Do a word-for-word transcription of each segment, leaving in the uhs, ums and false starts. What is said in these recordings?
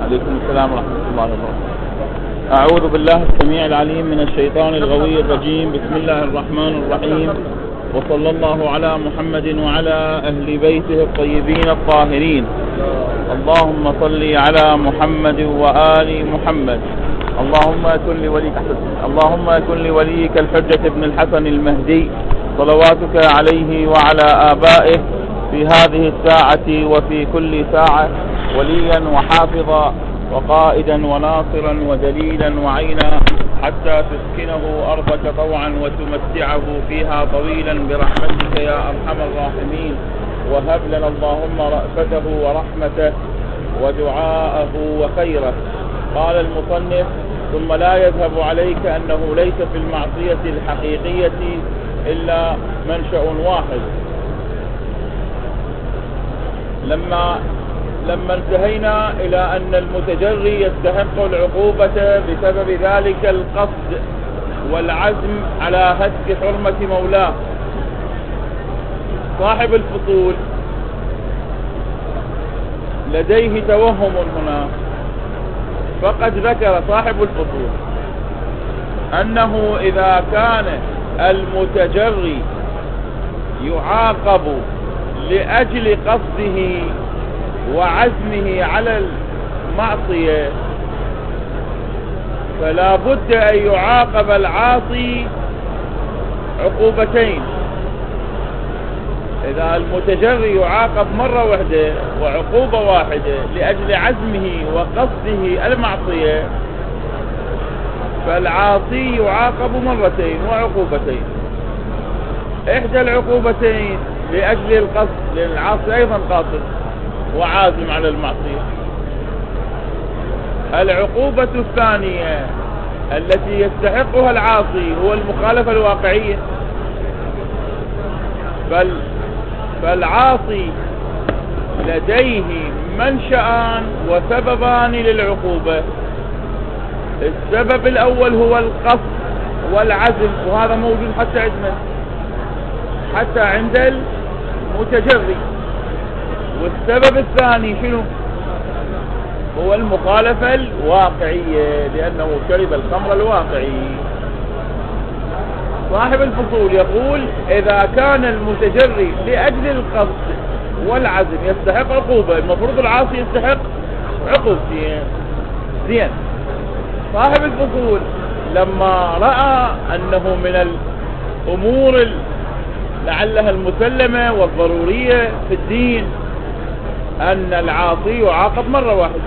عليكم السلام ورحمة الله وبركاته. أعوذ بالله السميع العليم من الشيطان الغوي الرجيم. بسم الله الرحمن الرحيم، وصلى الله على محمد وعلى أهل بيته الطيبين الطاهرين. اللهم صل على محمد وآل محمد. اللهم كن لوليك اللهم كن لوليك الحجة بن الحسن المهدي صلواتك عليه وعلى آبائه في هذه الساعة وفي كل ساعة وليا وحافظا وقائدا وناصرا ودليلا وعينا، حتى تسكنه أرضك طوعا وتمتعه فيها طويلا برحمتك يا أرحم الراحمين. وهب لنا اللهم رأفته ورحمته ودعاءه وخيره. قال المصنف: ثم لا يذهب عليك أنه ليس في المعصية الحقيقية إلا منشأ واحد. لما لما انتهينا إلى أن المتجري يستحق العقوبة بسبب ذلك القصد والعزم على هتك حرمة مولاه، صاحب الفصول لديه توهم هنا، فقد ذكر صاحب الفصول أنه إذا كان المتجري يعاقب لأجل قصده وعزمه على المعصية، فلا بد أن يعاقب العاصي عقوبتين. إذا المتجري يعاقب مرة واحدة وعقوبة واحدة لأجل عزمه وقصده المعصية، فالعاصي يعاقب مرتين وعقوبتين. إحدى العقوبتين لأجل القصد، لأن العاصي أيضا قاصد وعازم على المعصية. العقوبة الثانية التي يستحقها العاصي هو المخالفة الواقعية. بل فالعاصي لديه منشأان وسببان للعقوبة. السبب الأول هو القصد والعزم، وهذا موجود حتى عندنا، حتى عند المتجري. والسبب الثاني شنو؟ هو المخالفة الواقعية، لأنه شرب الخمر الواقعي. صاحب الفصول يقول: إذا كان المتجري لأجل القصد والعزم يستحق عقوبة، المفروض العاصي يستحق عقوبتين. زين، صاحب الفصول لما رأى أنه من الأمور لعلها المسلمة والضرورية في الدين أن العاصي يعاقب مرة واحدة،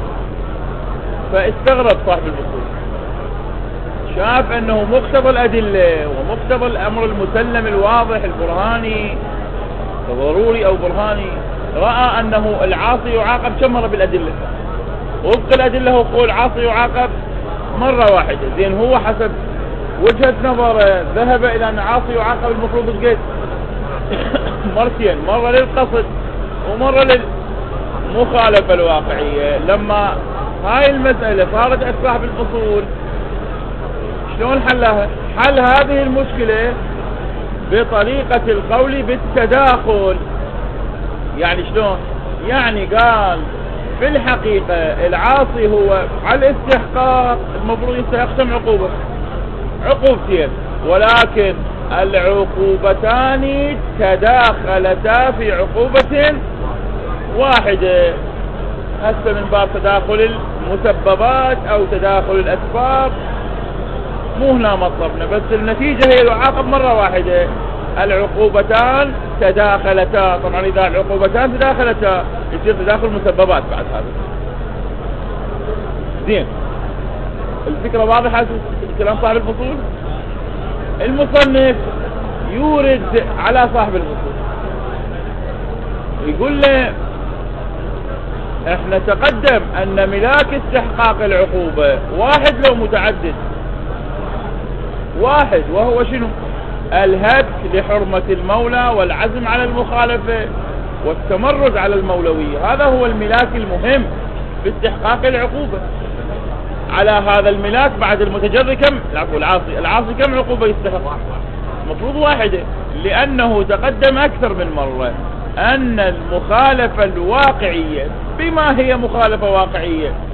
فاستغرب صاحب الفصول، شاف أنه مقتضى الأدلة ومقتضى الأمر المسلم الواضح البرهاني ضروري أو برهاني، رأى أنه العاصي يعاقب كم مرة بالأدلة. وفق الأدلة هو قول العاصي يعاقب مرة واحدة. زين، هو حسب وجهة نظره ذهب إلى أن العاصي يعاقب المفروض القيد مرتين، مرة للقصد ومرة للمخالفة الواقعية. لما هاي المسألة صارت عند صاحب الفصول، شلون حلها؟ حل هذه المشكلة بطريقة القول بالتداخل. يعني شلون؟ يعني قال في الحقيقة العاصي هو على الاستحقاق المفروض يستحق كم عقوبة؟ عقوبتين، ولكن العقوبتان تداخلتا في عقوبة واحدة. هسه من باب تداخل المسببات أو تداخل الأسباب، مو هنا مطلبنا، بس النتيجة هي يعاقب مرة واحدة. العقوبتان تداخلتا، طبعا إذا العقوبتان تداخلتا يصير تداخل مسببات بعد هذا. زين، الفكرة واضحة كلام صاحب الفصول. المصنف يورد على صاحب الفصول، يقول له: احنا تقدم ان ملاك استحقاق العقوبة واحد لو متعدد. واحد، وهو شنو؟ الهتك لحرمة المولى والعزم على المخالفة والتمرد على المولوية. هذا هو الملاك المهم في استحقاق العقوبة. على هذا الملاك بعد المتجري كم؟ العفو العاصي العاصي كم عقوبة يستحق؟ المفروض واحدة، لأنه تقدم أكثر من مرة أن المخالفة الواقعية، بما هي مخالفة واقعية؟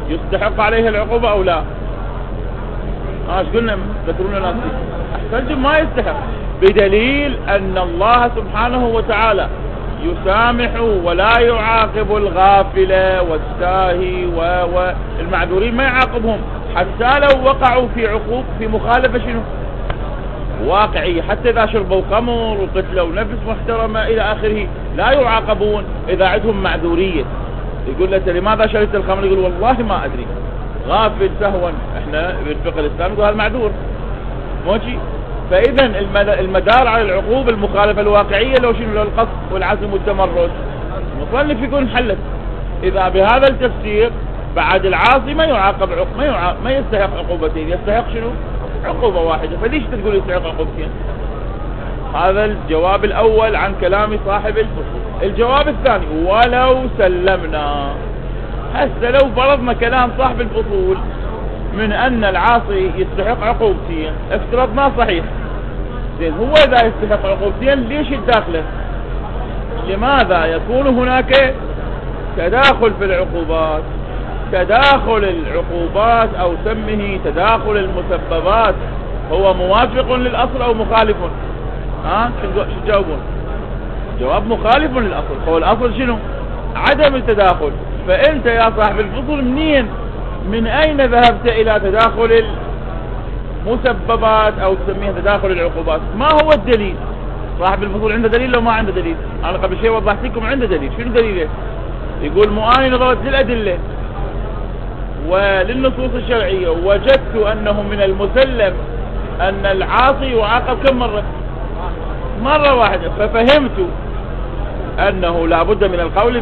يستحق عليه العقوبة أو لا؟ ها ايش قلنا؟ تذكرون الناس أحسنتم ما يستحق، بدليل أن الله سبحانه وتعالى يسامح ولا يعاقب الغافلة والساهي والمعذورين، ما يعاقبهم حتى لو وقعوا في عقوب في مخالفة شنو؟ واقعية، حتى إذا شربوا خمر وقتلوا نفس محترمة إلى آخره لا يعاقبون إذا عندهم معذورية. يقول له لماذا شربت الخمر؟ يقول والله ما أدري، غافل سهوا. احنا بالفقه الإسلامي يقول هذا معذور موجي. فإذا المدار على العقوبة المخالفة الواقعية لو شنو؟ لو القصد والعزم والتمرد. المصنف يكون حلت إذا بهذا التفسير بعد العاصي ما يعاقب عق... ما, يعاقب... ما يستحق عقوبتين، يستحق شنو؟ عقوبة واحدة. فليش تقول يستحق عقوبتين؟ هذا الجواب الأول عن كلام صاحب الفصول. الجواب الثاني ولو سلمنا، هسه لو فرضنا كلام صاحب الفصول من أن العاصي يستحق عقوبتين، افترضناه صحيح، زين هو إذا يستحق عقوبتين ليش الداخله؟ لماذا يكون هناك تداخل في العقوبات؟ تداخل العقوبات أو سمه تداخل المسببات هو موافق للأصل أو مخالف؟ ها شو تجاوبون؟ جواب مخالف للأصل. هو الأصل شنو؟ عدم التداخل. فأنت يا صاحب الفصل منين من أين ذهبت إلى تداخل المسببات أو تسميها تداخل العقوبات؟ ما هو الدليل؟ صاحب الفصل عنده دليل لو ما عنده دليل؟ أنا قبل شيء وضحت لكم عنده دليل. شنو دليله؟ يقول مؤاني نظرت للأدلة وللنصوص الشرعية وجدت أنه من المسلم أن العاصي يعاقب كم مرة؟ مرة واحدة. ففهمت أنه لا بد من القول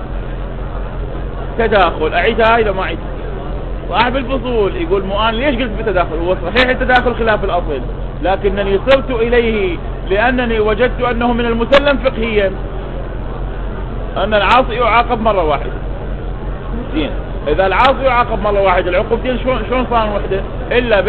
بالتداخل. أعيدها إذا ما أعيد. صاحب الفصول يقول مؤان ليش قلت بالتداخل؟ هو صحيح التداخل خلاف الأصل، لكنني صرت إليه لأنني وجدت أنه من المسلم فقهيا أن العاصي يعاقب مرة واحدة. زين إذا العاصي يعاقب مرة واحدة العقوبتين شلون شلون صار وحدة؟ إلا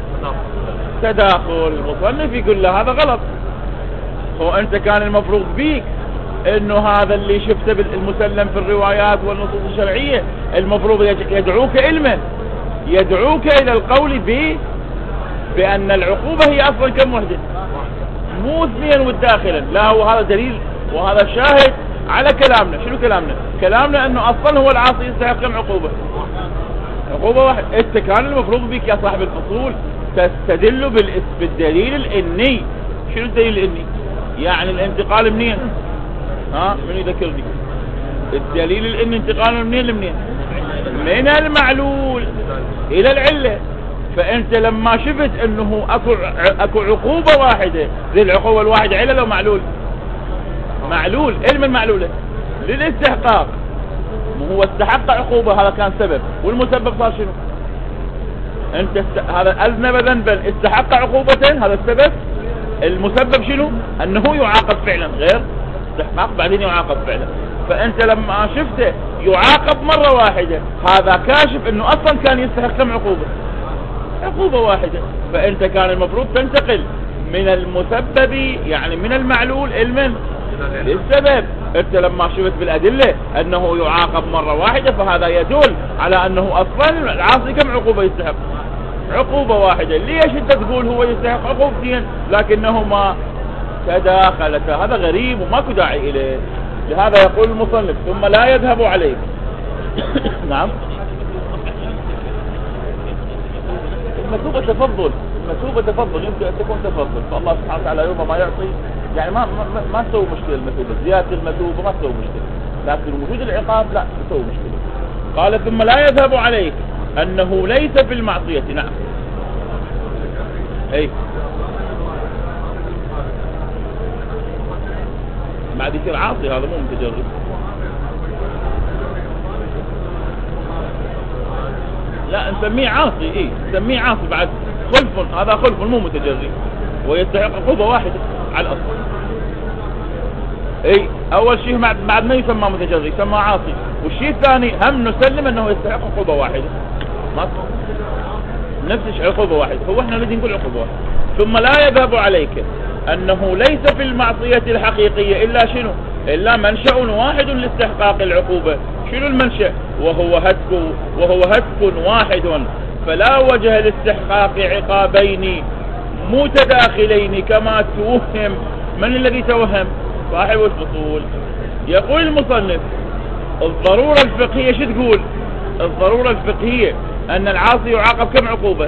بالتداخل. المصنف يقول له هذا غلط. هو أنت كان المفروض بيك إنه هذا اللي شفته بالمسلم في الروايات والنصوص الشرعية المفروض يدعوك علما، يدعوك إلى القول ب بأن العقوبة هي أصلا كم وحدة؟ مو اثنين والداخلا. لا، هو هذا دليل وهذا شاهد على كلامنا. شنو كلامنا؟ كلامنا انه اصلا هو العاصي يستحق كم عقوبة؟ عقوبة واحدة. انت كان المفروض بك يا صاحب الفصول تستدل بالدليل الاني. شنو الدليل الاني؟ يعني الانتقال منين؟ ها من يذكرني؟ الدليل الاني انتقال منين لمنين؟ من المعلول الى العلة. فانت لما شفت انه اكو اكو عقوبة واحدة، ذي العقوبة الواحدة علة لو معلول؟ معلول. علم المعلولة للاستحقاق. هو استحق عقوبة، هذا كان سبب، والمسبب صار شنو؟ انت است... هذا اذنب ذنبا استحق عقوبة، هذا السبب. المسبب شنو؟ انه يعاقب فعلا، غير استحقاق بعدين يعاقب فعلا. فانت لما شفته يعاقب مرة واحدة هذا كاشف انه اصلا كان يستحق كم عقوبة؟ عقوبة واحدة. فانت كان المفروض تنتقل من المسبب يعني من المعلول علما للسبب. انت لما شفت بالادلة انه يعاقب مرة واحدة فهذا يدل على انه اصلا العاصي كم عقوبة يستحق؟ عقوبة واحدة. ليش انت تقول هو يستحق عقوبتين لكنهما تداخلتا؟ هذا غريب وماكو داعي اليه. لهذا يقول المصنف ثم لا يذهب عليه. نعم المثوبة تفضل، المثوبة تفضل يمكن ان تكون تفضل، فالله سبحانه وتعالى يوم ما يعطي يعني ما ما, ما تسوي مشكلة. المثوبة زيادة المثوبة ما تسوي مشكلة، لكن وجود العقاب لا تسوي مشكلة. قال ثم لا يذهب عليك انه ليس في المعصية. نعم اي بعد يصير عاصي، هذا مو متجرد. لا نسميه عاصي. اي نسميه عاصي بعد خلف، هذا خلف مو متجرد ويستحق عقوبة واحدة على الأصل. اي اول شيء بعد ما يسمى متجرد يسمى عاصي، والشيء الثاني هم نسلم انه يستحق عقوبة واحدة، ما نفس الشيء عقوبة واحدة. هو احنا نريد نقول عقوبة واحدة. ثم لا يذهب عليك انه ليس في المعصية الحقيقية الا شنو؟ الا منشأ واحد لاستحقاق العقوبة. شنو المنشأ؟ وهو هتك وهو هتك واحد، فلا وجه لاستحقاق عقابين متداخلين كما توهم. من الذي توهم؟ صاحب الفصول. يقول المصنف الضرورة الفقهية شو تقول؟ الضرورة الفقهية أن العاصي يعاقب كم عقوبة؟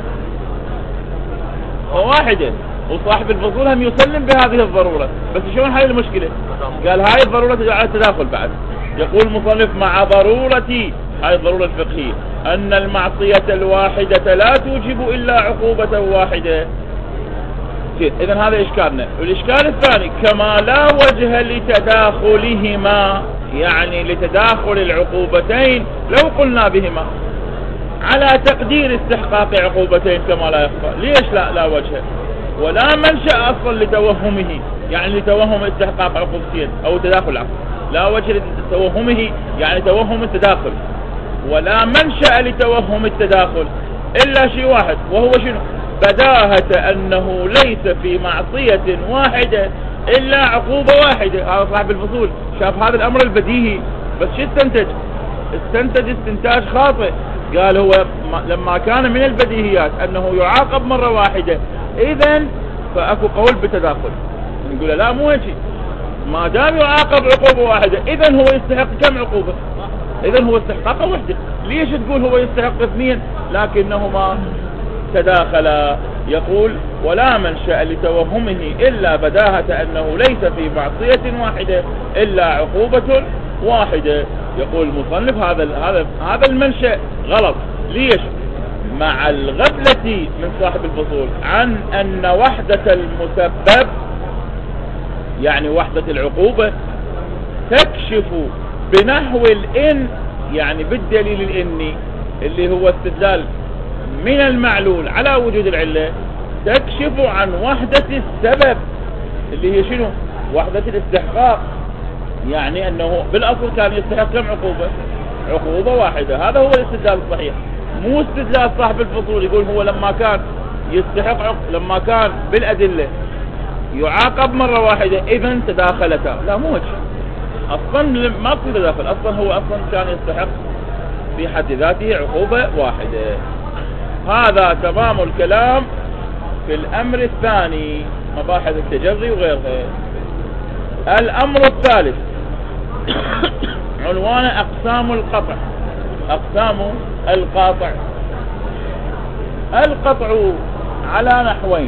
واحدة. وصاحب الفصول هم يسلم بهذه الضرورة، بس شلون هاي المشكلة؟ قال هاي الضرورة على التداخل بعد. يقول المصنف مع ضرورة هاي الضرورة الفقهية أن المعصية الواحدة لا توجب إلا عقوبة واحدة. إذن هذا إشكالنا. والإشكال الثاني كما لا وجه لتداخلهما، يعني لتداخل العقوبتين لو قلنا بهما على تقدير استحقاق عقوبتين كما لا يخفى. ليش لا لا وجه؟ ولا منشأ أصلا لتوهمه، يعني لتوهم استحقاق عقوبتين أو تداخل عقوبة. لا وجه لتوهمه يعني توهم التداخل، ولا منشأ لتوهم التداخل إلا شيء واحد، وهو شنو؟ بداهة أنه ليس في معصية واحدة إلا عقوبة واحدة. هذا صاحب الفصول شاف هذا الأمر البديهي، بس شو استنتج؟ استنتج استنتاج خاطئ. قال هو لما كان من البديهيات أنه يعاقب مرة واحدة، إذن فأكو قول بتداخل. نقول لا مو هيك، ما دام يعاقب عقوبة واحدة إذن هو يستحق كم عقوبة؟ إذن هو استحقاق واحدة. ليش تقول هو يستحق اثنين لكنهما تداخلا؟ يقول ولا منشأ لتوهمه إلا بداهة أنه ليس في معصية واحدة إلا عقوبة واحدة. يقول المصنف هذا هذا هذا المنشأ غلط. ليش؟ مع الغفلة من صاحب الفصول عن أن وحدة المسبب يعني وحدة العقوبة تكشف بنحو الإن، يعني بالدليل الإني اللي هو استدلال من المعلول على وجود العلة، تكشف عن وحدة السبب اللي هي شنو؟ وحدة الاستحقاق، يعني أنه بالأصل كان يستحق كم عقوبة؟ عقوبة واحدة. هذا هو الاستدلال الصحيح، مو استدلال صاحب الفصول يقول هو لما كان يستحق عق... لما كان بالأدلة يعاقب مرة واحدة إذن تداخلتا. لا مو هيك، أصلا ما في تداخل، أصلا هو أصلا كان يستحق في حد ذاته عقوبة واحدة. هذا تمام الكلام في الأمر الثاني، مباحث التجري وغيرها. الأمر الثالث عنوان أقسام القطع. أقسام القاطع. القطع على نحوين،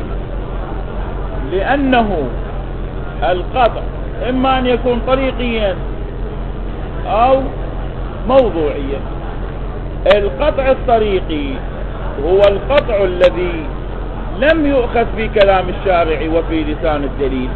لأنه القطع إما أن يكون طريقيا أو موضوعيا. القطع الطريقي هو القطع الذي لم يؤخذ في كلام الشارع وفي لسان الدليل،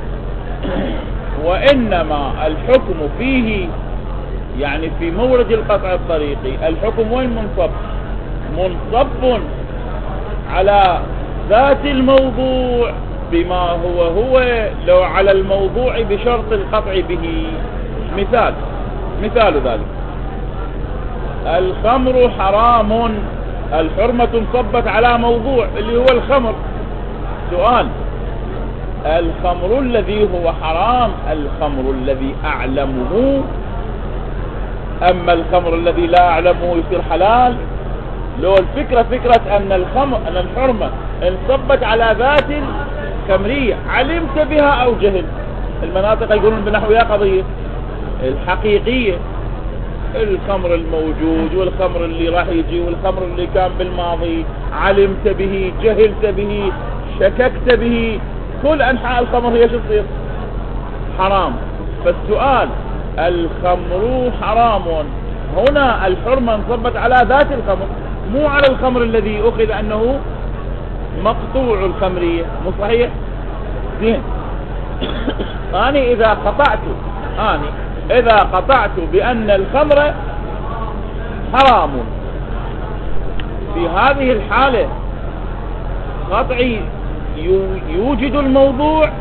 وإنما الحكم فيه يعني في مورد القطع الطريقي الحكم وين منصب؟ منصب على ذات الموضوع بما هو هو لو على الموضوع بشرط القطع به. مثال مثال ذلك الخمر حرام، الحرمة انصبت على موضوع اللي هو الخمر. سؤال: الخمر الذي هو حرام الخمر الذي أعلمه، أما الخمر الذي لا أعلمه يصير حلال؟ لو الفكرة فكرة أن الخمر أن الحرمة انصبت على ذات الخمرية علمت بها أو جهل، المناطق يقولون بنحوها قضية الحقيقية، الخمر الموجود والخمر اللي راح يجي والخمر اللي كان بالماضي، علمت به، جهلت به، شككت به، كل أنحاء الخمر هي شو تصير؟ حرام. فالسؤال: الخمر حرام، هنا الحرمة انصبت على ذات الخمر مو على الخمر الذي أخذ أنه مقطوع الخمرية، مو صحيح؟ زين. أنا إذا قطعت أنا إذا قطعت بأن الخمر حرام، في هذه الحالة قطعي يوجد الموضوع.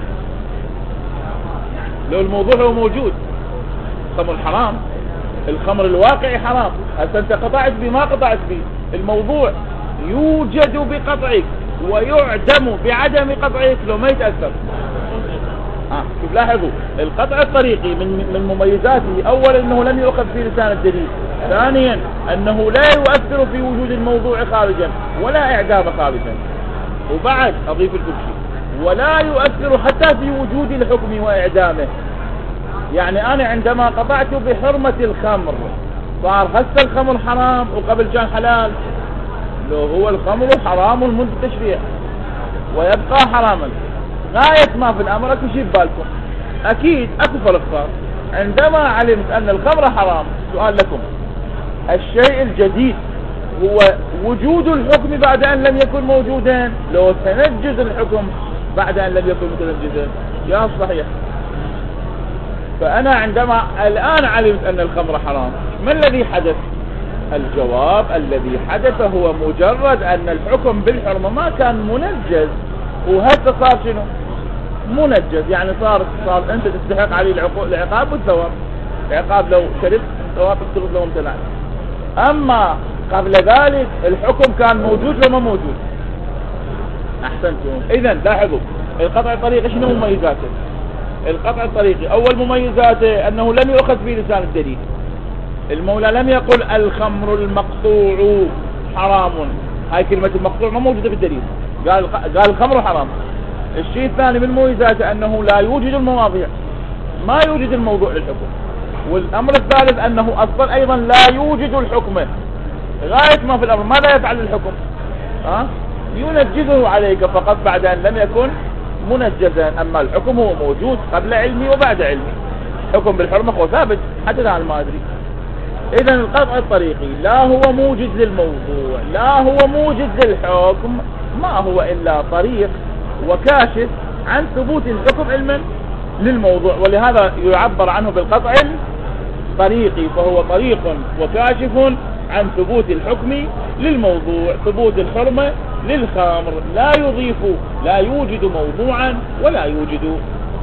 لو الموضوع هو موجود، الخمر حرام، الخمر الواقعي حرام، هسه انت قطعت بي ما قطعت بي، الموضوع يوجد بقطعك ويعدم بعدم قطعك لو ما يتأثر. ها شوف لاحظوا القطع الطريقي من من مميزاته اولا انه لم يؤخذ في لسان الدليل، ثانيا انه لا يؤثر في وجود الموضوع خارجا ولا اعدامه خارجا، وبعد اضيف لكم شيء ولا يؤثر حتى في وجود الحكم واعدامه. يعني انا عندما قطعت بحرمة الخمر صار هسه الخمر حرام وقبل كان حلال، لو هو الخمر حرام منذ التشريع ويبقى حراما غاية ما في الأمر. اكو شيء ببالكم أكيد أكو فرق صار عندما علمت أن الخمر حرام. سؤال لكم، الشيء الجديد هو وجود الحكم بعد أن لم يكن موجودا، لو تنجز الحكم بعد أن لم يكن متنجزا؟ يا صحيح. فأنا عندما الآن علمت أن الخمر حرام، ما الذي حدث؟ الجواب الذي حدث هو مجرد أن الحكم بالحرمة ما كان منجز، وهذا صار شنو؟ منجز. يعني صار صار أنت تستحق عليه العقاب والثواب. العقاب لو شربت، ثواب الثلث لو امتنعت. أما قبل ذلك الحكم كان موجود وما موجود. أحسنتم. إذا لاحظوا القطع الطريقي شنو مميزاته؟ القطع الطريقي أول مميزاته أنه لم يؤخذ في لسان الدليل. المولى لم يقل الخمر المقطوع حرام، هاي كلمة المقطوع ما موجودة في الدليل، قال قال الخمر حرام. الشيء الثاني من مميزاته أنه لا يوجد المواضيع، ما يوجد الموضوع للحكم. والأمر الثالث أنه أصلا أيضا لا يوجد الحكم، غاية ما في الأمر ماذا يفعل الحكم؟ ها؟ ينجزه عليك فقط بعد أن لم يكن منجزا. أما الحكم هو موجود قبل علمي وبعد علمي. حكم بالحرمة هو ثابت حتى الآن ما أدري. إذا القطع الطريقي لا هو موجز للموضوع لا هو موجز للحكم، ما هو إلا طريق وكاشف عن ثبوت الحكم علما للموضوع، ولهذا يعبر عنه بالقطع الطريقي، فهو طريق وكاشف عن ثبوت الحكم للموضوع، ثبوت الحرمة للخمر، لا يضيف لا يوجد موضوعا ولا يوجد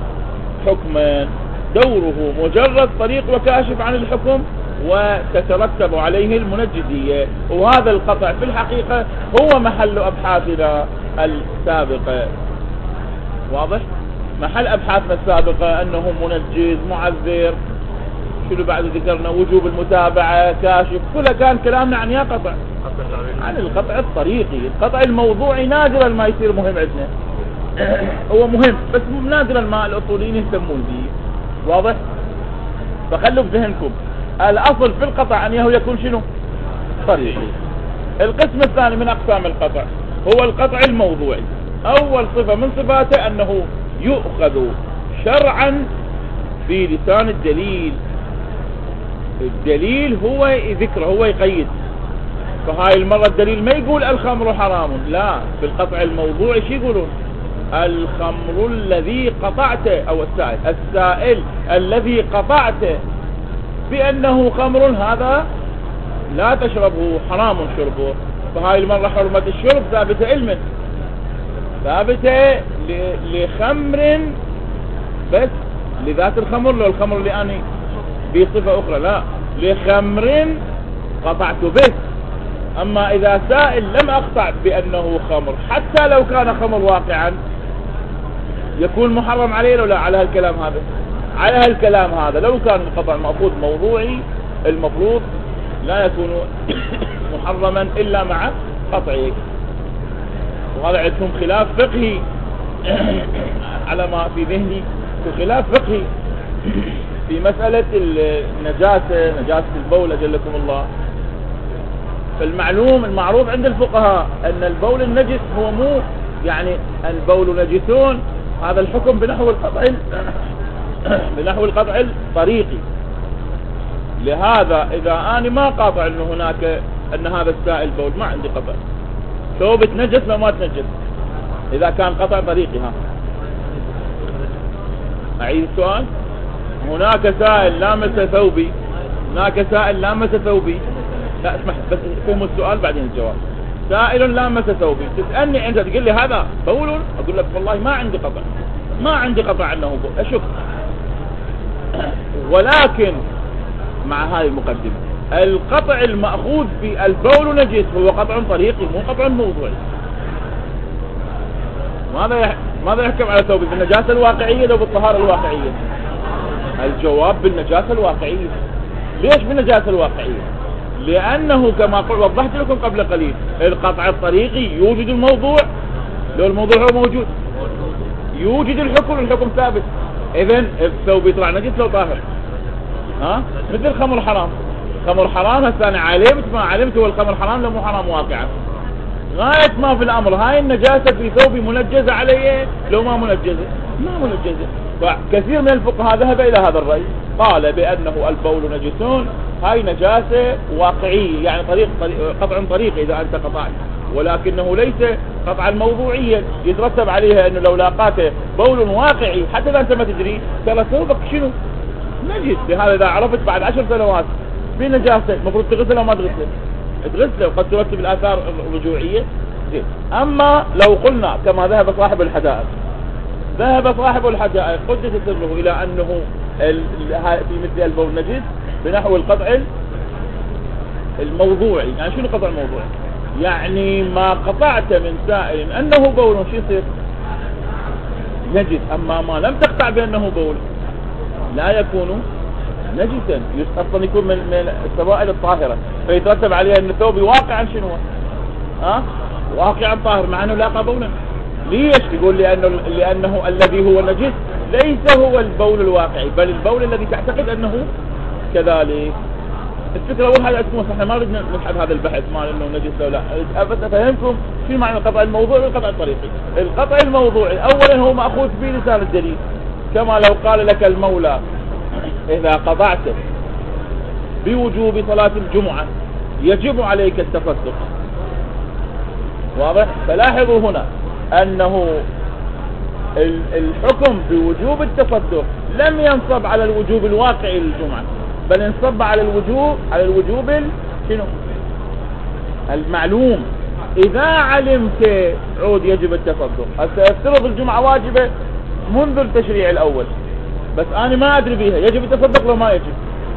حكما. دوره مجرد طريق وكاشف عن الحكم وتترتب عليه المنجزية. وهذا القطع في الحقيقة هو محل أبحاثنا السابقة. واضح؟ محل أبحاثنا السابقة أنه منجز معذر، شنو بعد ذكرنا وجوب المتابعة كاشف، كلها كان كلامنا عن يا قطع عن القطع الطريقي. القطع الموضوعي نادرا ما يصير مهم عندنا هو مهم بس نادرا ما الأصوليين يهتمون به. واضح؟ فخلوا بذهنكم الأصل في القطع أن يكون شنو؟ طريقي. القسم الثاني من أقسام القطع هو القطع الموضوعي. أول صفة من صفاته أنه يؤخذ شرعا في لسان الدليل. الدليل هو ذكره، هو يقيد. فهاي المرة الدليل ما يقول الخمر حرام، لا، في القطع الموضوعي شو يقولون؟ الخمر الذي قطعته، أو السائل السائل الذي قطعته بأنه خمر هذا لا تشربه، حرام شربه. فهاي المرة حرمة الشرب ثابتة علما، ثابتة لخمر بس لذات الخمر، لو الخمر اللي أنا بصفة أخرى لا، لخمر قطعت به. أما إذا سائل لم أقطع بأنه خمر حتى لو كان خمر واقعا يكون محرم عليه لو لا؟ على هالكلام هذا على هالكلام هذا لو كان القطع مأخوذ موضوعي المفروض لا يكون محرما إلا مع قطعه. وهذا عندهم خلاف فقهي على ما في ذهني، خلاف فقهي في مسألة النجاسة، نجاسة البول أجلكم الله. فالمعلوم المعروف عند الفقهاء أن البول النجس هو مو يعني البول نجسون، هذا الحكم بنحو القطع بنحو القطع الطريقي. لهذا إذا أنا ما قاطع أنه هناك أن هذا السائل بول ما عندي قطع، شو بتنجس لو ما تنجس إذا كان قطع طريقي. ها أعيد السؤال. هناك سائل لامس ثوبي، هناك سائل لامس ثوبي، لا اسمح بس فهم السؤال بعدين الجواب. سائل لامس ثوبي، تسألني أنت تقول لي هذا بول، أقول لك والله ما عندي قطع، ما عندي قطع أنه بول، أشك. ولكن مع هذه المقدمة القطع المأخوذ في البول نجس هو قطع طريقي مو قطع موضوعي. وهذا ماذا يحكم على ثوبي؟ بالنجاسة الواقعية لو بالطهارة الواقعية؟ الجواب بالنجاسة الواقعية. ليش بالنجاسة الواقعية؟ لأنه كما وضحت لكم قبل قليل القطع الطريقي يوجد الموضوع، لو الموضوع هو موجود يوجد الحكم، الحكم ثابت. إذن الثوب يطلع نجس لو طاهر. ها؟ مثل خمر حرام، خمر حرام هسه أنا علمت ما علمت هو الخمر حرام لو مو حرام واقعا. غاية ما في الأمر هاي النجاسة في ثوبي منجزة عليه لو ما منجزة ما منجزة. فكثير من الفقهاء ذهب إلى هذا الرأي، قال بأنه البول نجسون، هاي نجاسة واقعية يعني طريق, طريق قطع طريق إذا أنت قطعت، ولكنه ليس قطعا موضوعيا يترتب عليها أنه لو لاقاته بول واقعي حتى إذا أنت ما تدري ترى ثوبك شنو نجس. لهذا إذا عرفت بعد عشر سنوات بنجاسة المفروض تغسله أو ما تغسله؟ تغسله، وقد ترتب الآثار الرجوعية. أما لو قلنا كما ذهب صاحب الحدائق، ذهب صاحب الحدائق قدس سره إلى أنه في مثل البول نجس بنحو القطع الموضوعي. يعني شنو قطع موضوعي؟ يعني ما قطعت من سائل أنه بول شو يصير؟ نجس. أما ما لم تقطع بأنه بول لا يكون نجسا، أصلا يكون من, من السوائل الطاهرة، فيترتب عليها أن الثوب واقعا شنو ها؟ أه؟ واقعا طاهر مع أنه لاقى بولا. ليش؟ يقول لأنه, لأنه الذي هو نجس ليس هو البول الواقعي بل البول الذي تعتقد أنه كذلك. الفكرة أول هذا اسمه احنا ما بدنا نبحث هذا البحث مال أنه نجس أو لا، بس أفهمكم شو معنى القطع الموضوعي والقطع الطريقي. القطع الموضوعي أولا هو مأخوذ به لسان الدليل، كما لو قال لك المولى إذا قطعت بوجوب صلاة الجمعة يجب عليك التصدق. واضح؟ فلاحظوا هنا أنه الحكم بوجوب التصدق لم ينصب على الوجوب الواقعي للجمعة، بل انصب على الوجوب على الوجوب شنو؟ المعلوم. إذا علمت عود يجب التصدق، سيفترض الجمعة واجبة منذ التشريع الأول، بس أنا ما أدري بيها، يجب التصدق لو ما يجب؟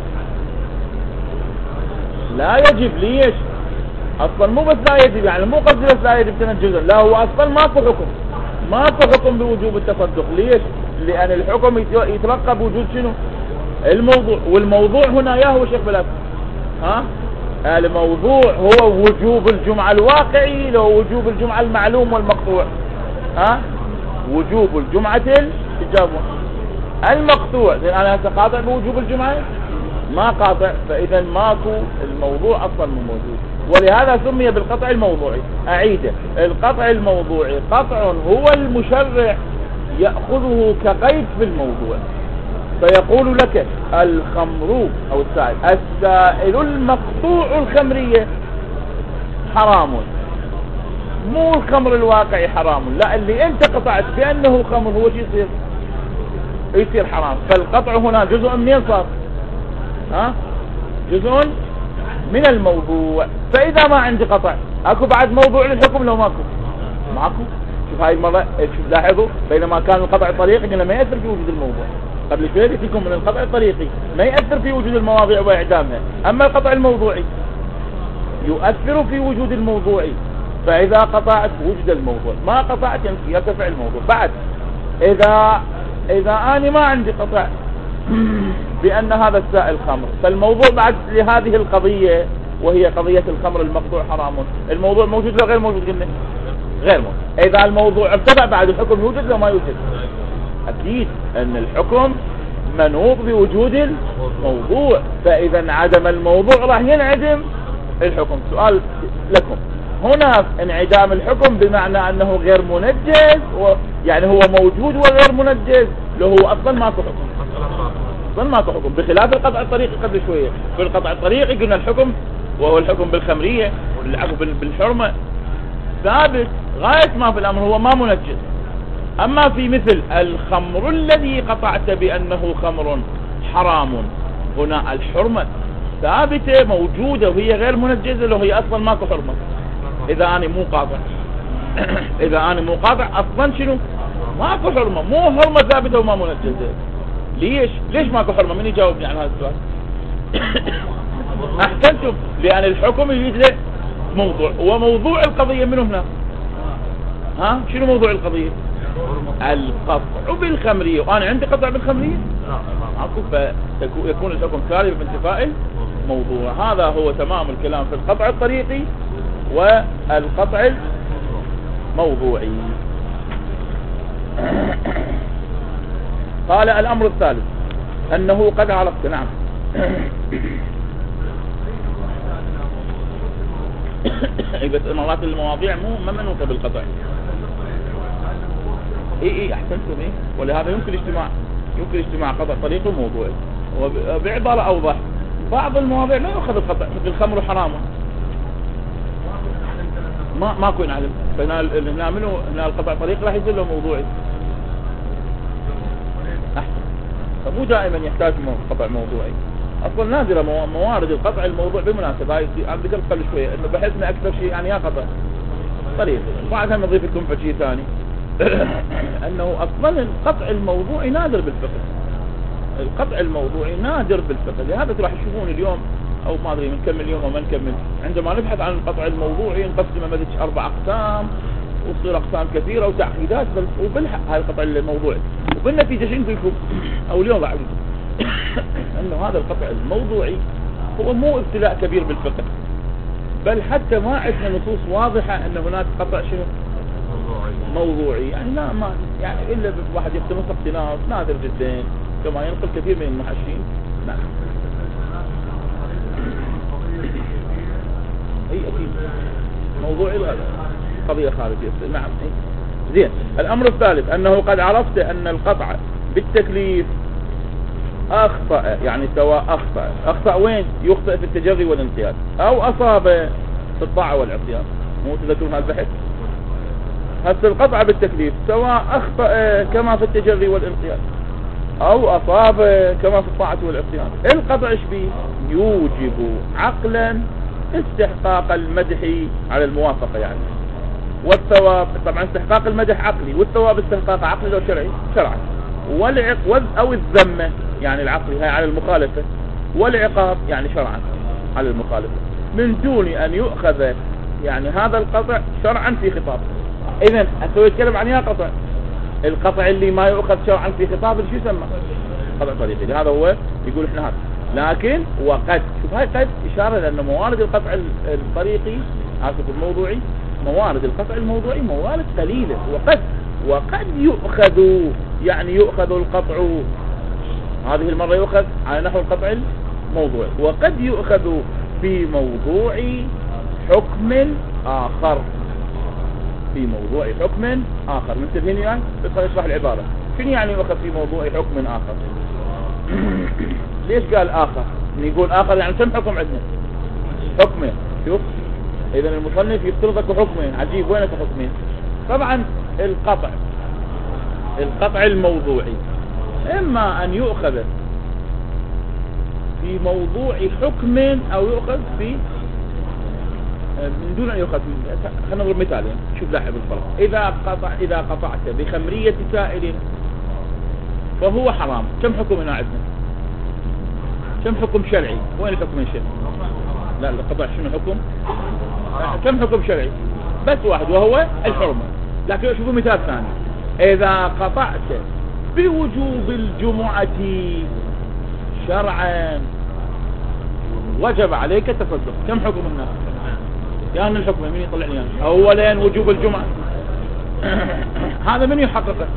لا يجب. ليش؟ أصلا مو بس لا يجب، يعني مو قصدي بس لا يجب تنجزا، لا هو أصلا ماكو حكم ماكو حكم بوجوب التصدق. ليش؟ لأن الحكم يترقب وجود شنو؟ الموضوع. والموضوع هنا يا هو شيخ بلاد ها؟ الموضوع هو وجوب الجمعة الواقعي لو وجوب الجمعة المعلوم والمقطوع. ها؟ وجوب الجمعة الإجابة المقطوع. أنا أتقاطع بوجوب الجمعة؟ ما قاطع، فإذا ماكو الموضوع أصلا مو موجود، ولهذا سمي بالقطع الموضوعي. أعيده، القطع الموضوعي قطع هو المشرع يأخذه كقيد في الموضوع، فيقول لك الخمر أو السائل السائل المقطوع الخمرية حرام، مو الخمر الواقعي حرام، لا اللي انت قطعت بأنه خمر هو شو يصير؟ يصير حرام. فالقطع هنا جزء من صار ها؟ جزء من الموضوع. فإذا ما عندي قطع اكو بعد موضوع للحكم لو ماكو؟ ماكو. شوف هاي المرة شوف لاحظوا، بينما كان القطع الطريقي قلنا ما يأثر في وجود الموضوع، قبل شوية فيكم من القطع الطريقي ما يأثر في وجود المواضيع وإعدامها، أما القطع الموضوعي يؤثر في وجود الموضوعي. فإذا قطعت وجد الموضوع، ما قطعت يرتفع الموضوع. بعد إذا إذا أنا ما عندي قطع بأن هذا السائل خمر، فالموضوع بعد لهذه القضية وهي قضية الخمر المقطوع حرام، الموضوع موجود ولا غير موجود؟ قلنا غير موجود. إذا الموضوع ارتفع بعد الحكم يوجد ولا ما يوجد؟ أكيد أن الحكم منوط بوجود الموضوع، فإذا عدم الموضوع راح ينعدم الحكم. سؤال لكم، هنا انعدام الحكم بمعنى أنه غير منجز و... يعني هو موجود وغير منجز، له هو أصلا ماكو حكم، أصلا ماكو حكم، بخلاف القطع الطريقي قبل شوية. في القطع الطريقي قلنا الحكم وهو الحكم بالخمرية والعفو بالحرمة ثابت غاية ما في الأمر، هو ما منجز. أما في مثل الخمر الذي قطعت بأنه خمر حرام، هنا الحرمة ثابتة موجودة وهي غير منجزة، لو هي أصلا ماكو حرمة. إذا أنا مو قاطع إذا أنا مو قاطع أصلا شنو؟ ماكو حرمة، مو حرمة ثابتة وما منجزة. ليش؟ ليش ماكو حرمة؟ من يجاوبني عن هذا السؤال؟ أحسنتم، لأن الحكم يريد له موضوع، وموضوع القضية منه هنا ها؟ شنو موضوع القضية؟ القطع بالخمرية، وأنا عندي قطع بالخمرية فيكون الحكم كاذب بانتفاء الموضوع. هذا هو تمام الكلام في القطع الطريقي والقطع الموضوعي. قال الأمر الثالث أنه قد عرفت. نعم. اي بس مرات المواضيع مو ما منوطه بالقطع. اي اي احسنتم. اي ولهذا يمكن اجتماع يمكن اجتماع قطع طريقي وموضوعي. وبعبارة اوضح، بعض المواضيع لا يؤخذ القطع، مثل الخمر حرام ما ماكو ينعلم، فهنا منه هنا القطع طريقي راح يصير له موضوعي. احسن. فمو دائما يحتاج قطع موضوعي. اصلا نادرة موارد القطع الموضوع. بالمناسبة هاي عم ذكر قبل شوية انه بحثنا اكثر شيء يعني يا قطع طريق. بعدها نضيف لكم شيء ثاني انه اصلا القطع الموضوعي نادر بالفقه. القطع الموضوعي نادر بالفقه، لهذا راح تشوفون اليوم او ما ادري من كم اليوم وما نكمل عندما نبحث عن القطع الموضوعي نقسم مدري اربع اقسام وتصير اقسام كثيرة وتعقيدات وبالحق هاي القطع الموضوعي. وبالنتيجة شو نقول لكم او اليوم راح انه هذا القطع الموضوعي هو مو ابتلاء كبير بالفقه، بل حتى ما عندنا نصوص واضحة ان هناك قطع شنو موضوعي. يعني لا ما يعني الا واحد يقتنص اقتناص نادر جدا كما ينقل كثير من المحشين. نعم. اي اكيد موضوعي هذا قضية خارجية. نعم. زين. الامر الثالث انه قد عرفت ان القطع بالتكليف اخطأ، يعني سواء اخطأ اخطأ وين؟ يخطئ في التجري والانقياد، او اصاب في الطاعة والعصيان. مو تذكرون هذا البحث؟ هسه القطع بالتكليف سواء اخطأ كما في التجري والانقياد او اصاب كما في الطاعة والعصيان. القطع ايش بيه؟ يوجب عقلا استحقاق المدح على الموافقة يعني، والثواب طبعا استحقاق المدح عقلي، والثواب استحقاق عقلي لو شرعي شرعا، والعقاب او الذمة يعني العقلي هاي على المخالفة، والعقاب يعني شرعا على المخالفة، من دون ان يؤخذ يعني هذا القطع شرعا في خطاب. اذا اسوي اتكلم عن يا قطع القطع اللي ما يؤخذ شرعا في خطاب شو يسمى؟ قطع طريقي. هذا هو يقول احنا هذا. لكن وقد شوف هاي قد اشارة لان موارد القطع الطريقي اسف الموضوعي موارد القطع الموضوعي موارد قليلة. وقد وقد يؤخذ يعني يؤخذ القطع هذه المرة يؤخذ على نحو القطع الموضوعي، وقد يؤخذ في موضوع حكم آخر في موضوع حكم آخر. منتبهين يعني؟ بدنا نشرح العبارة. شنو يعني يؤخذ في موضوع حكم آخر؟ ليش قال آخر؟ نقول آخر يعني كم حكم عندنا؟ حكمين. شوف إذا المصنف يفترض لك حكمين. عجيب وينك حكمين؟ طبعا القطع القطع الموضوعي إما أن يؤخذ في موضوع حكم أو يؤخذ في من دون أن يؤخذ. خلينا نضرب مثال يعني. شوف لاحظ الفرق. إذا قطع إذا قطعت بخمرية سائل فهو حرام. كم حكم هنا عندنا؟ كم حكم شرعي؟ وين الحكم الشرعي؟ لا القطع شنو حكم؟ كم حكم شرعي؟ بس واحد وهو الحرمة. لكن شوفوا مثال ثاني. إذا قطعت بوجوب الجمعة شرعا وجب عليك التصدق. كم حكم الناس؟ يعني الحكم من يطلع لي يعني؟ أولا وجوب الجمعة هذا من يحققه؟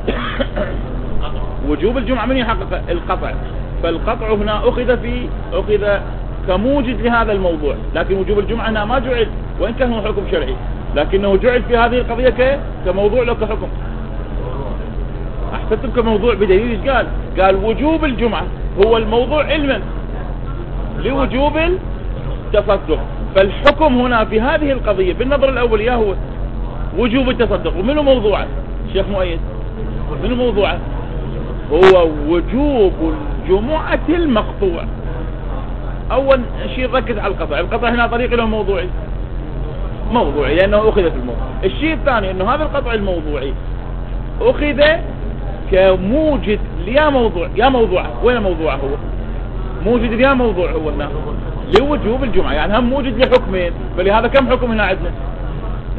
وجوب الجمعة من يحققه؟ القطع. فالقطع هنا أخذ في أخذ كموجد لهذا الموضوع، لكن وجوب الجمعة هنا ما جعل، وإن كان هو حكم شرعي لكنه جعل في هذه القضية كموضوع لو كحكم. احسنتم كموضوع بدليل ايش قال؟ قال وجوب الجمعة هو الموضوع علما لوجوب التصدق. فالحكم هنا في هذه القضية بالنظر الأول يا هو وجوب التصدق. ومنه موضوعه شيخ مؤيد؟ منه موضوعه؟ هو وجوب الجمعة المقطوع. أول شيء ركز على القطع. القطع هنا طريق له موضوعي موضوعي لأنه أخذ في الموضوع. الشيء الثاني أنه هذا القطع الموضوعي أخذ كموجد ليا موضوع. يا موضوعه وين موضوعه؟ هو موجد ليا موضوع هو هنا لوجوب الجمعة، يعني هم موجد لحكمين. فلهذا كم حكم هنا عندنا؟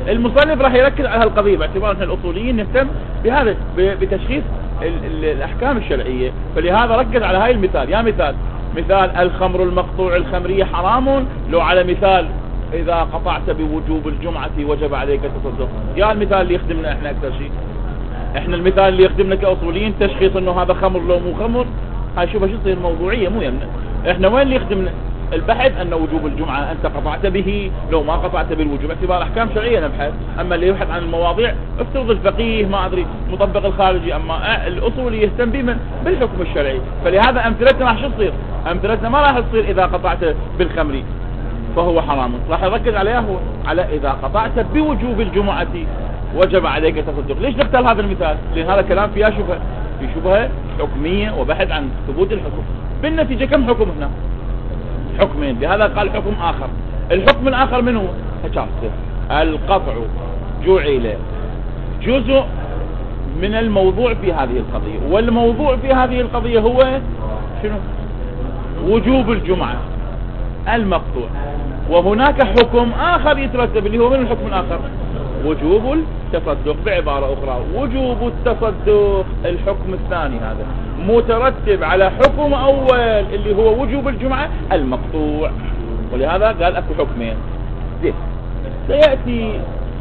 المصنف راح يركز على هالقضية باعتبار ان الاصوليين نهتم بهذا بتشخيص ال ال الاحكام الشرعية، فلهذا ركز على هاي المثال. يا مثال مثال الخمر المقطوع الخمرية حرام، لو على مثال اذا قطعت بوجوب الجمعة وجب عليك التصدق. يا المثال اللي يخدمنا احنا اكثر شيء، احنا المثال اللي يخدمنا كاصوليين تشخيص انه هذا خمر لو مو خمر، هاي شوف شو تصير موضوعية مو يمنا. احنا وين اللي يخدمنا؟ البحث أن وجوب الجمعة أنت قطعت به لو ما قطعت بالوجوب، باعتبار أحكام شرعية نبحث. أما اللي يبحث عن المواضيع افترض الفقيه ما أدري مطبق الخارجي، أما الأصولي يهتم بمن بالحكم الشرعي. فلهذا أمثلتنا راح شو تصير؟ أمثلتنا ما راح تصير إذا قطعت بالخمر فهو حرام، راح نركز عليها هو على إذا قطعت بوجوب الجمعة وجب عليك تصدق. ليش نختار هذا المثال؟ لأن هذا كلام فيها شبهة، في شبهة حكمية وبحث عن ثبوت الحكم. بالنتيجة كم حكم هنا؟ حكمين، لهذا قال حكم آخر. الحكم الآخر منه القطع جعل جزء من الموضوع في هذه القضية، والموضوع في هذه القضية هو شنو؟ وجوب الجمعة المقطوع. وهناك حكم آخر يترتب اللي هو من الحكم الآخر وجوب التصدق. بعبارة أخرى وجوب التصدق الحكم الثاني هذا مترتب على حكم أول اللي هو وجوب الجمعة المقطوع، ولهذا قال أكو حكمين. زين، سيأتي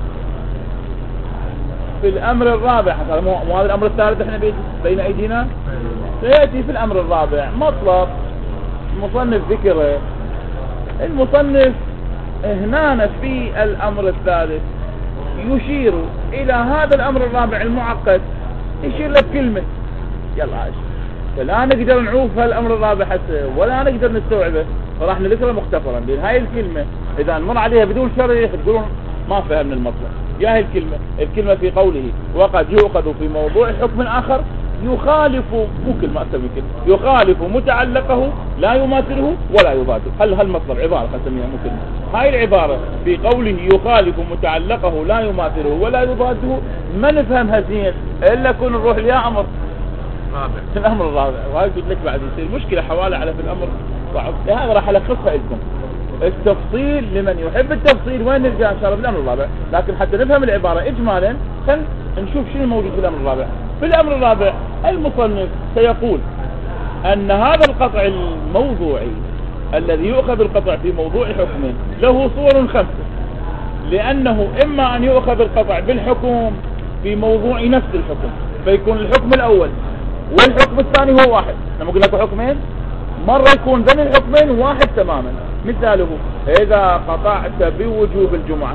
في الأمر الرابع، مو هذا الأمر الثالث احنا بين أيدينا، سيأتي في الأمر الرابع مطلب المصنف ذكره. المصنف هنا في الأمر الثالث يشير إلى هذا الأمر الرابع المعقد، يشير لك كلمة يلا عايش، فلا نقدر نعوف هالأمر الرابع حتى ولا نقدر نستوعبه، فراح نذكره مختصرا. لأن هاي الكلمة إذا نمر عليها بدون شرح تقولون ما فهمنا المطلب. يا هي الكلمة الكلمة في قوله وقد يؤخذ في موضوع حكم آخر يخالف، مو كلمة أكثر من كلمة، يخالف متعلقه لا يماثله ولا يضاده. هل هالمطلب عبارة نسميها مو كلمة. هاي العبارة في قوله يخالف متعلقه لا يماثله ولا يضاده ما نفهمها زين إلا يكون نروح ليا أمر رابع، الأمر الرابع. وهاي قلت لك بعد يصير مشكلة حوالي على في الأمر صعب، لهذا راح ألخصها لكم التفصيل لمن يحب التفصيل وين نرجع إن شاء الله في الأمر الرابع. لكن حتى نفهم العبارة إجمالا خلينا نشوف شنو الموجود في الأمر الرابع. في الأمر الرابع المصنف سيقول أن هذا القطع الموضوعي الذي يؤخذ القطع في موضوع حكم له صور خمسة، لأنه إما أن يؤخذ القطع بالحكم في موضوع نفس الحكم فيكون الحكم الأول والحكم الثاني هو واحد. لما قلنا لكم حكمين مرة يكون بين الحكمين واحد تماما. مثاله إذا قطعت بوجوب الجمعة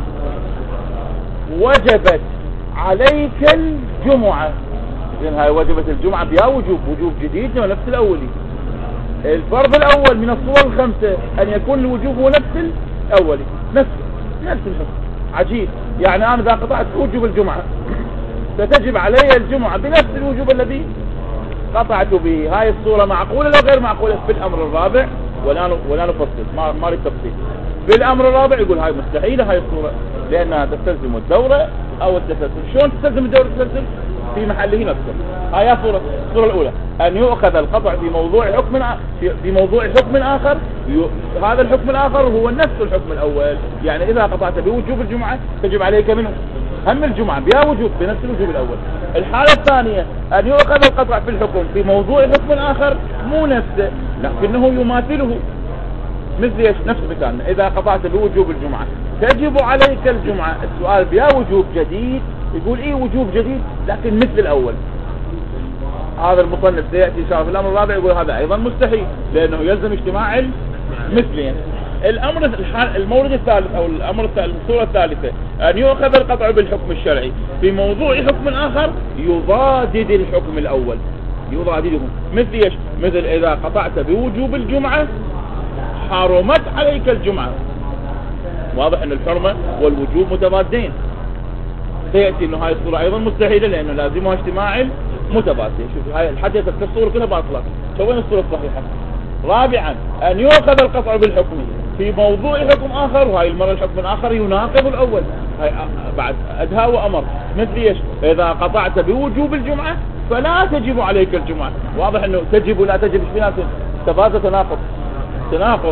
وجبت عليك الجمعة، إذن هاي وجبت الجمعة بها وجوب، وجوب جديد ونفس الأولي. الفرض الأول من الصور الخمسة أن يكون الوجوب هو نفس الأولي، نفس نفس الحكم. عجيب، يعني أنا إذا قطعت وجوب الجمعة ستجب علي الجمعة بنفس الوجوب الذي قطعت به. هاي الصورة معقولة لو غير معقولة؟ في الأمر الرابع ولا ولا نفصل، ما ما لي تفصيل. في الأمر الرابع يقول هاي مستحيلة هاي الصورة لأنها تستلزم الدورة أو التسلسل. شلون تستلزم الدورة والتسلسل؟ في محله نفسه. هاي صورة الصورة الأولى أن يؤخذ القطع في موضوع حكم في موضوع حكم آخر، هذا الحكم الآخر هو نفس الحكم الأول. يعني إذا قطعت بوجوب الجمعة تجب عليك منه هم الجمعة بها وجوب بنفس الوجوب الأول. الحالة الثانية أن يؤخذ القطع في الحكم في موضوع حكم آخر مو نفسه لكنه يماثله. مثل ايش؟ نفس مثالنا إذا قطعت بوجوب الجمعة تجب عليك الجمعة. السؤال بها وجوب جديد، يقول إيه وجوب جديد لكن مثل الأول. هذا المصنف سيأتي إن شاء الله في الأمر الرابع يقول هذا أيضا مستحيل لأنه يلزم اجتماع المثلين. الأمر المورد الثالث أو الأمر الصورة الثالثة أن يؤخذ القطع بالحكم الشرعي في موضوع حكم آخر يضادد الحكم الأول، يضادده. مثل ايش؟ مثل إذا قطعت بوجوب الجمعة حرمت عليك الجمعة. واضح أن الحرمة والوجوب متضادين. سيأتي أنه هاي الصورة أيضا مستحيلة لأنه لازمها اجتماع متضادين. شوف هاي الحديث الصورة كلها باطلة. وين الصورة الصحيحة؟ رابعا أن يؤخذ القطع بالحكم في موضوع حكم آخر، وهاي المرة الحكم الآخر يناقض الأول. هاي بعد أدهى وأمر. مثل إيش؟ إذا قطعت بوجوب الجمعة فلا تجب عليك الجمعة. واضح أنه تجب ولا تجب في ناس تضاد تناقض تناقض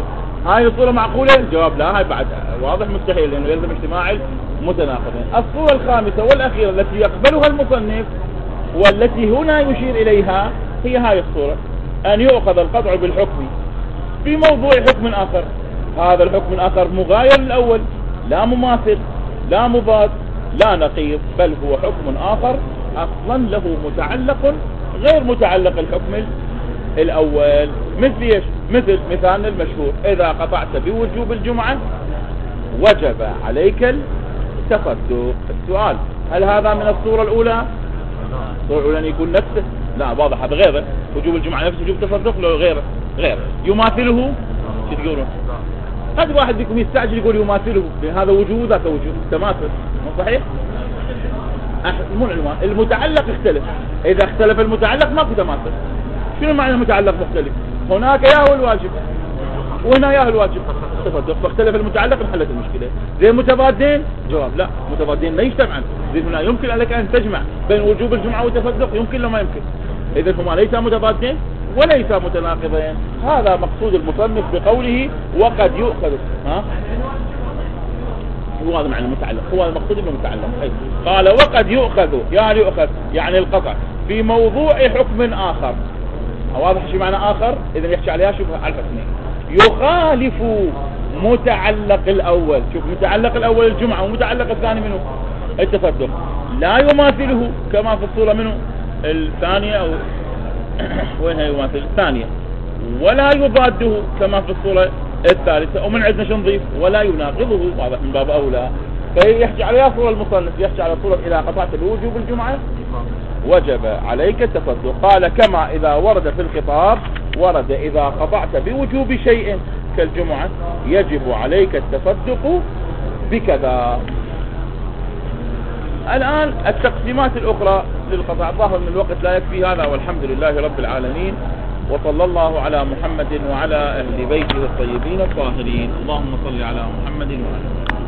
هاي الصورة معقولة؟ الجواب لا، هاي بعد واضح مستحيل لأنه يلزم اجتماع المتناقضين. الصورة الخامسة والأخيرة التي يقبلها المصنف والتي هنا يشير إليها هي هاي الصورة، أن يؤخذ القطع بالحكم في موضوع حكم آخر. هذا الحكم الآخر مغاير للأول، لا مماثل لا مضاد لا نقيض، بل هو حكم آخر أصلا له متعلق غير متعلق الحكم الأول. مثل ايش؟ مثل مثالنا المشهور: إذا قطعت بوجوب الجمعة وجب عليك التصدق. السؤال: هل هذا من الصورة الأولى؟ الصورة الأولى أن يكون نفسه؟ لا، واضح هذا غيره. وجوب الجمعة نفسه، وجوب التصدق لو غيره غير يماثله. شو تقولون؟ قد واحد بيكم يستعجل يقول يماثله، هذا وجوب ذاك وجوب، تماثل مو صحيح؟ مو العنوان. المتعلق اختلف، إذا اختلف المتعلق ما في تماثل. شنو معنى المتعلق مختلف؟ هناك ياهو الواجب وهنا ياهو الواجب تصدق، فاختلف المتعلق انحلت المشكلة. زي متضادين؟ جواب لا، متضادين لا يجتمعان. زي هنا يمكن لك أن تجمع بين وجوب الجمعة والتصدق، يمكن لو ما يمكن. إذا هما ليس متضادين وليس متناقضين. هذا مقصود المصنف بقوله وقد يؤخذ. ها؟ هو هذا معنى المتعلق، هو المقصود انه متعلق. قال وقد يؤخذ، يعني يؤخذ يعني القطع في موضوع حكم آخر. واضح شو معنى آخر؟ إذا يحكي عليها شوف على الحسنين، يخالف متعلق الأول. شوف، متعلق الأول الجمعة ومتعلق الثاني منه التصدق، لا يماثله كما في الصورة منه الثانية أو وين هي يماثل الثانية، ولا يضاده كما في الصورة الثالثة. ومن عندنا شو نضيف؟ ولا يناقضه، واضح من باب أولى. فيحكي عليها صورة المصنف، يحكي على صورة إذا قطعت بوجوب الجمعة وجب عليك التصدق. قال كما إذا ورد في الخطاب ورد إذا قطعت بوجوب شيء كالجمعة يجب عليك التصدق بكذا. الآن التقسيمات الأخرى للقطع، ظاهر من الوقت لا يكفي هذا، والحمد لله رب العالمين، وصلى الله على محمد وعلى أهل بيته الطيبين الطاهرين. اللهم صل على محمد وعلى